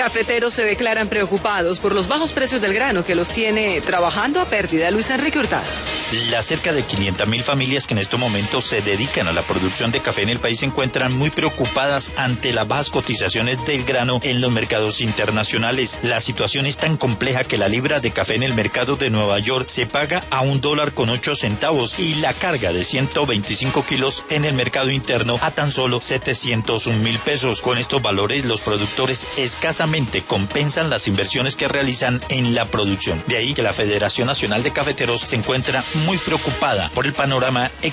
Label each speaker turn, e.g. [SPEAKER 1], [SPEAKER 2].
[SPEAKER 1] Cafeteros se declaran preocupados por los bajos precios del grano que los tiene trabajando a pérdida. Luis Enrique Hurtado.
[SPEAKER 2] Las cerca de 500.000 familias que en estos momentos se dedican a la producción de café en el país se encuentran muy preocupadas ante las bajas cotizaciones del grano en los mercados internacionales. La situación es tan compleja que la libra de café en el mercado de Nueva York se paga a $1.08 y la carga de 125 kilos en el mercado interno a tan solo 701.000 pesos. Con estos valores, los productores escasamente compensan las inversiones que realizan en la producción. De ahí que la Federación Nacional de Cafeteros se encuentra muy preocupada por el panorama económico